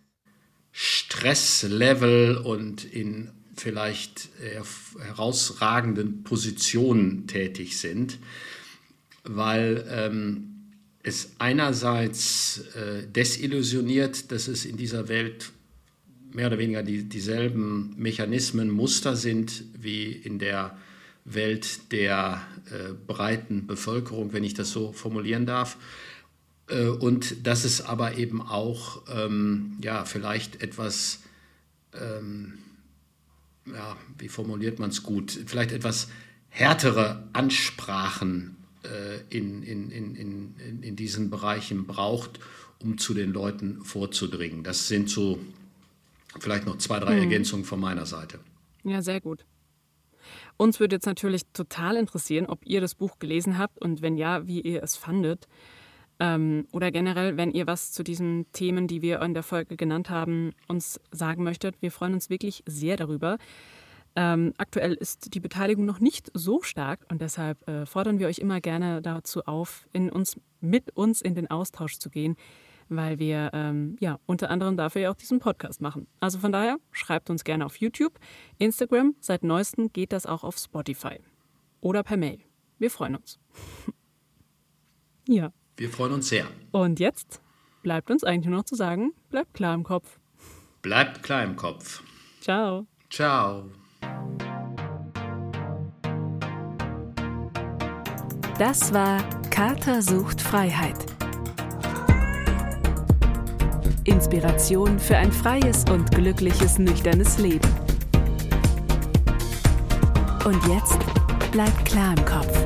Stresslevel und in vielleicht herausragenden Positionen tätig sind, weil ähm, es einerseits äh, desillusioniert, dass es in dieser Welt mehr oder weniger die, dieselben Mechanismen, Muster sind wie in der Welt der äh, breiten Bevölkerung, wenn ich das so formulieren darf. Äh, und dass es aber eben auch ähm, ja, vielleicht etwas ähm, ja, wie formuliert man es gut, vielleicht etwas härtere Ansprachen äh, in, in, in, in, in diesen Bereichen braucht, um zu den Leuten vorzudringen. Das sind so vielleicht noch zwei, drei hm. Ergänzungen von meiner Seite. Ja, sehr gut. Uns würde jetzt natürlich total interessieren, ob ihr das Buch gelesen habt und wenn ja, wie ihr es fandet. Ähm, oder generell, wenn ihr was zu diesen Themen, die wir in der Folge genannt haben, uns sagen möchtet. Wir freuen uns wirklich sehr darüber. Ähm, aktuell ist die Beteiligung noch nicht so stark und deshalb äh, fordern wir euch immer gerne dazu auf, in uns, mit uns in den Austausch zu gehen, weil wir ähm, ja unter anderem dafür ja auch diesen Podcast machen. Also von daher, schreibt uns gerne auf YouTube, Instagram, seit neuestem geht das auch auf Spotify oder per Mail. Wir freuen uns. Ja. Wir freuen uns sehr. Und jetzt bleibt uns eigentlich nur noch zu sagen, bleibt klar im Kopf. Bleibt klar im Kopf. Ciao. Ciao. Das war Kater sucht Freiheit. Inspiration für ein freies und glückliches, nüchternes Leben. Und jetzt bleibt klar im Kopf.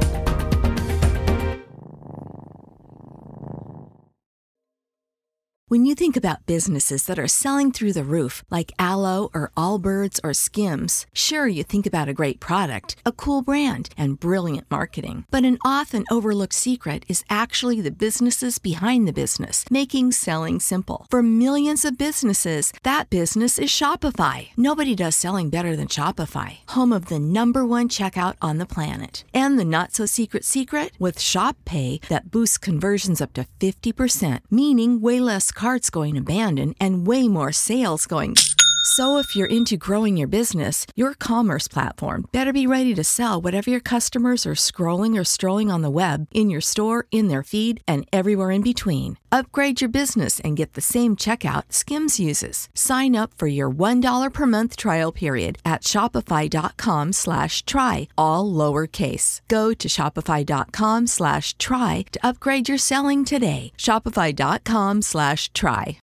When you think about businesses that are selling through the roof, like Aloe or Allbirds or Skims, sure, you think about a great product, a cool brand, and brilliant marketing. But an often overlooked secret is actually the businesses behind the business, making selling simple. For millions of businesses, that business is Shopify. Nobody does selling better than Shopify, home of the number one checkout on the planet. And the not-so-secret secret? With Shop Pay that boosts conversions up to fifty percent, meaning way less carts going abandoned and way more sales going. So if you're into growing your business, your commerce platform better be ready to sell whatever your customers are scrolling or strolling on the web, in your store, in their feed, and everywhere in between. Upgrade your business and get the same checkout Skims uses. Sign up for your one dollar per month trial period at shopify.com slash try, all lowercase. Go to shopify.com slash try to upgrade your selling today. Shopify.com slash try.